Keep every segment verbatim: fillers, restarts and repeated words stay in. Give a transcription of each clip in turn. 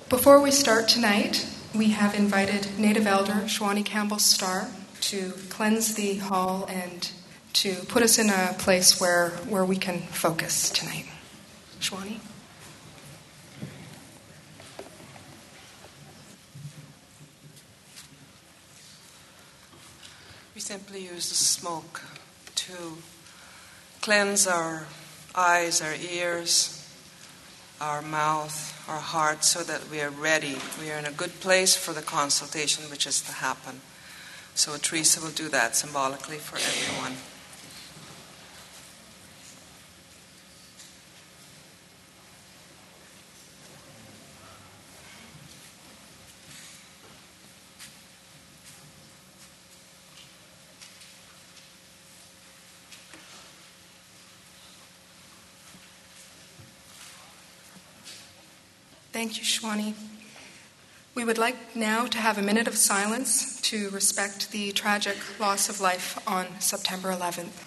Before we start tonight, we have invited Native Elder Shwani Campbell Starr to cleanse the hall and to put us in a place where, where we can focus tonight. Shwani? We simply use the smoke to cleanse our eyes, our ears, our mouth, our heart, so that we are ready. We are in a good place for the consultation which is to happen. So Teresa will do that symbolically for everyone. Thank you, Shwani. We would like now to have a minute of silence to respect the tragic loss of life on September eleventh.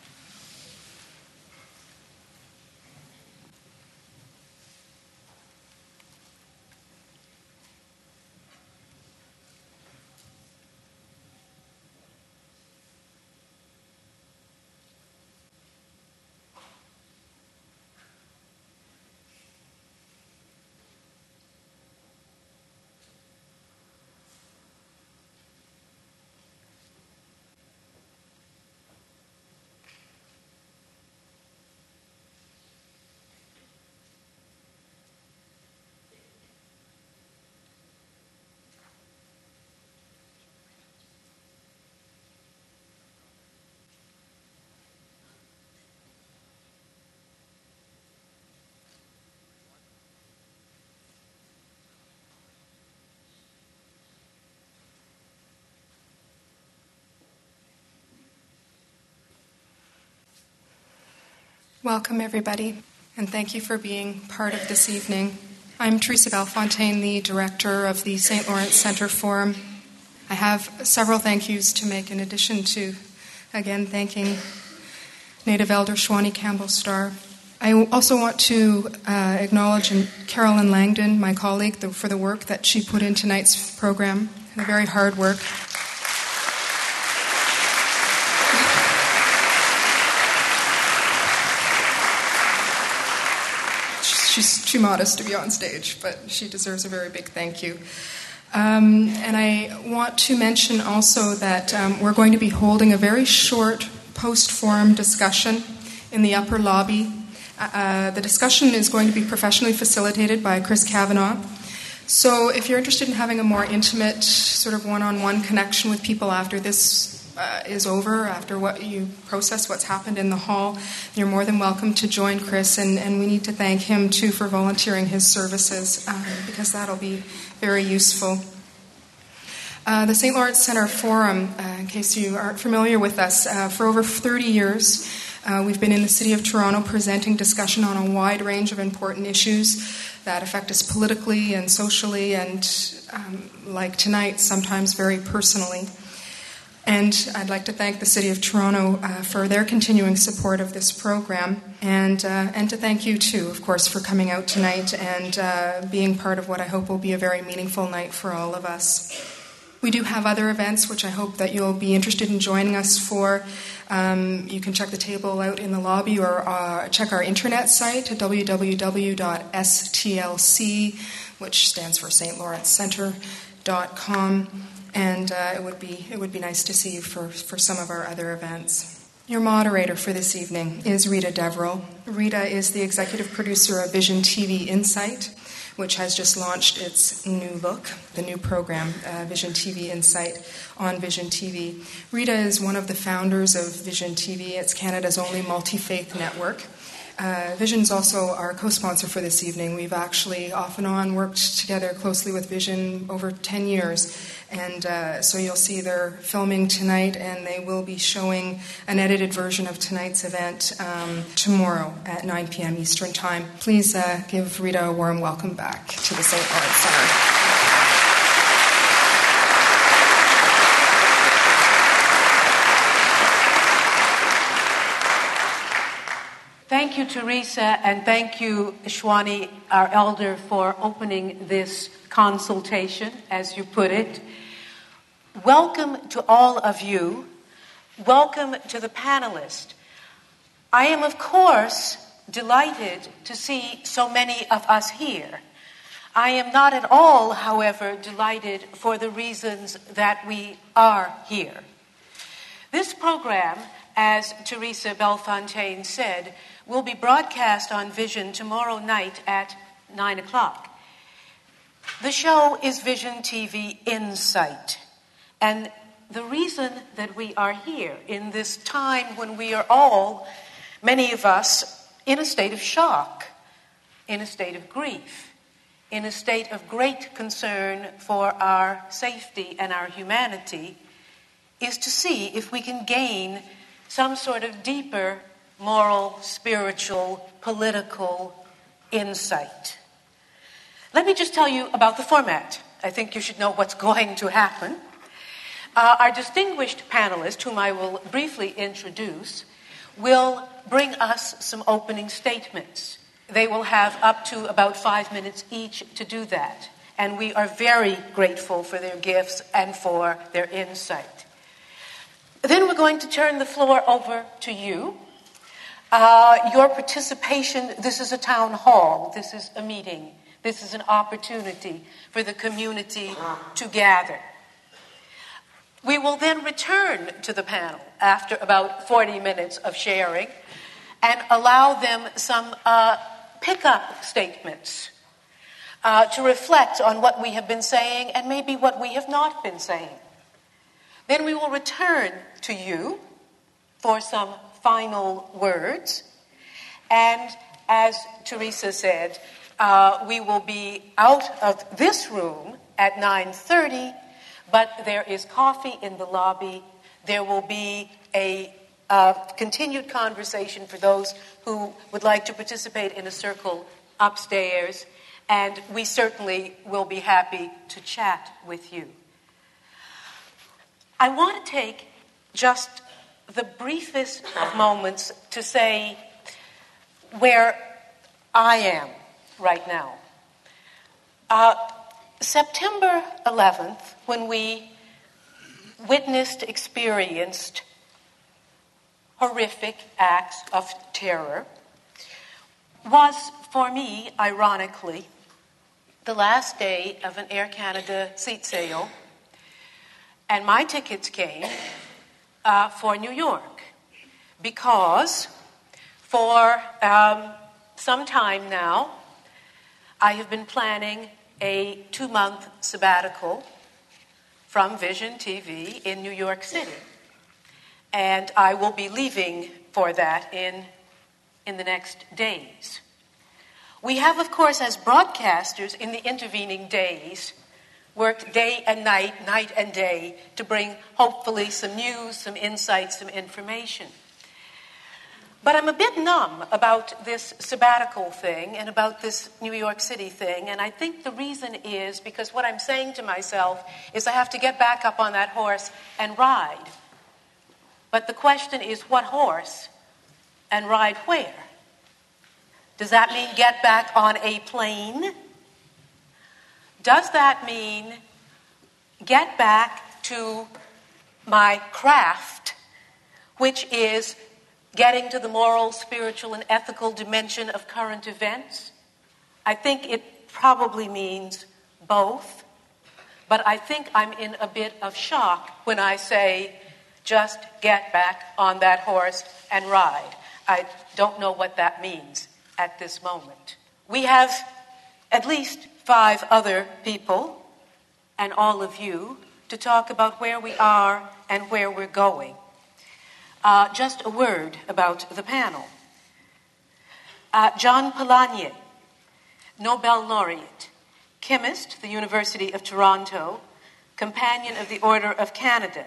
Welcome, everybody, and thank you for being part of this evening. I'm Teresa Bellefontaine, the director of the Saint Lawrence Centre Forum. I have several thank yous to make in addition to, again, thanking Native Elder Shwani Campbell Starr. I also want to uh, acknowledge Carolyn Langdon, my colleague, the, for the work that she put in tonight's program, the very hard work. She's too modest to be on stage, but she deserves a very big thank you. Um, and I want to mention also that um, we're going to be holding a very short post-forum discussion in the upper lobby. Uh, the discussion is going to be professionally facilitated by Chris Kavanaugh. So if you're interested in having a more intimate sort of one-on-one connection with people after this Uh, is over, after what you process what's happened in the hall, you're more than welcome to join Chris, and, and we need to thank him too for volunteering his services um, because that'll be very useful. Uh, the Saint Lawrence Centre Forum, uh, in case you aren't familiar with us, uh, for over thirty years uh, we've been in the City of Toronto presenting discussion on a wide range of important issues that affect us politically and socially and, um, like tonight, sometimes very personally. And I'd like to thank the City of Toronto uh, for their continuing support of this program, and uh, and to thank you too, of course, for coming out tonight and uh, being part of what I hope will be a very meaningful night for all of us. We do have other events which I hope that you'll be interested in joining us for. Um, you can check the table out in the lobby or uh, check our internet site at w w w dot s t l c, which stands for Saint Lawrence Centre dot com. And uh, it would be it would be nice to see you for, for some of our other events. Your moderator for this evening is Rita Deverell. Rita is the executive producer of Vision T V Insight, which has just launched its new look, the new program, uh, Vision T V Insight on Vision T V. Rita is one of the founders of Vision T V. It's Canada's only multi-faith network. Uh, Vision's also our co-sponsor for this evening. We've actually off and on worked together closely with Vision over ten years. And uh, so you'll see they're filming tonight, and they will be showing an edited version of tonight's event um, tomorrow at nine p.m. Eastern Time. Please uh, give Rita a warm welcome back to the Saint Lawrence Centre. Thank you, Teresa, and thank you, Shwani, our elder, for opening this consultation, as you put it. Welcome to all of you. Welcome to the panelists. I am, of course, delighted to see so many of us here. I am not at all, however, delighted for the reasons that we are here. This program, as Teresa Bellefontaine said, will be broadcast on Vision tomorrow night at nine o'clock. The show is Vision T V Insight. And the reason that we are here in this time when we are all, many of us, in a state of shock, in a state of grief, in a state of great concern for our safety and our humanity, is to see if we can gain some sort of deeper moral, spiritual, political insight. Let me just tell you about the format. I think you should know what's going to happen. Uh, our distinguished panelists, whom I will briefly introduce, will bring us some opening statements. They will have up to about five minutes each to do that. And we are very grateful for their gifts and for their insight. Then we're going to turn the floor over to you. Uh, your participation, this is a town hall, this is a meeting, this is an opportunity for the community to gather. We will then return to the panel after about forty minutes of sharing and allow them some uh, pick-up statements uh, to reflect on what we have been saying and maybe what we have not been saying. Then we will return to you for some final words. And as Teresa said, uh, we will be out of this room at nine thirty, but there is coffee in the lobby. There will be a uh, continued conversation for those who would like to participate in a circle upstairs, and we certainly will be happy to chat with you. I want to take just the briefest of moments to say where I am right now. Uh, September eleventh, when we witnessed, experienced horrific acts of terror, was for me, ironically, the last day of an Air Canada seat sale, and my tickets came uh, for New York because for um, some time now I have been planning a two-month sabbatical from Vision T V in New York City. And I will be leaving for that in, in the next days. We have, of course, as broadcasters in the intervening days, worked day and night, night and day, to bring, hopefully, some news, some insights, some information. But I'm a bit numb about this sabbatical thing and about this New York City thing, and I think the reason is because what I'm saying to myself is I have to get back up on that horse and ride. But the question is, what horse and ride where? Does that mean get back on a plane? Does that mean get back to my craft, which is getting to the moral, spiritual, and ethical dimension of current events? I think it probably means both, but I think I'm in a bit of shock when I say, just get back on that horse and ride. I don't know what that means at this moment. We have at least five other people, and all of you, to talk about where we are and where we're going. Uh, just a word about the panel. Uh, John Polanyi, Nobel laureate, chemist, the University of Toronto, Companion of the Order of Canada,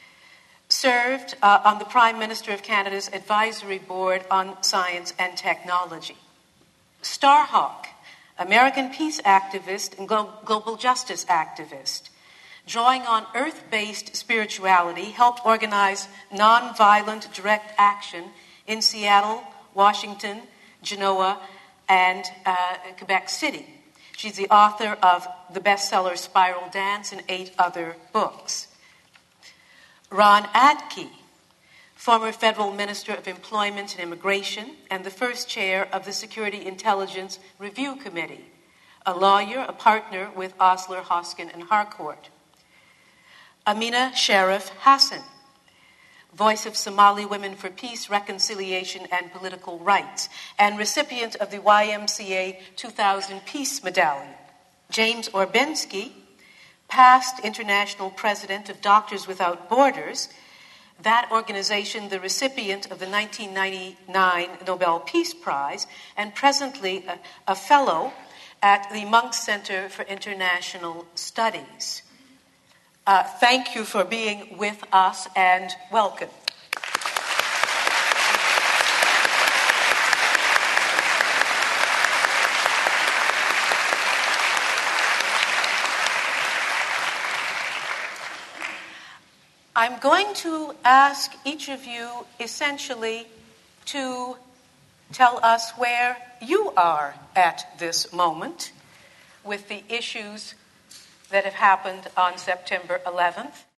served uh, on the Prime Minister of Canada's Advisory Board on Science and Technology. Starhawk, American peace activist and glo- global justice activist, drawing on earth-based spirituality, helped organize nonviolent direct action in Seattle, Washington, Genoa, and uh, Quebec City. She's the author of the bestseller Spiral Dance and eight other books. Ron Atke, former federal Minister of Employment and Immigration and the first chair of the Security Intelligence Review Committee, a lawyer, a partner with Osler, Hoskin, and Harcourt. Amina Sharif Hassan, voice of Somali Women for Peace, Reconciliation, and Political Rights, and recipient of the Y M C A two thousand Peace Medallion. James Orbensky, past international president of Doctors Without Borders, that organization the recipient of the nineteen ninety-nine Nobel Peace Prize, and presently a, a fellow at the Munk Center for International Studies. Uh, thank you for being with us and welcome. I'm going to ask each of you essentially to tell us where you are at this moment with the issues that have happened on September eleventh.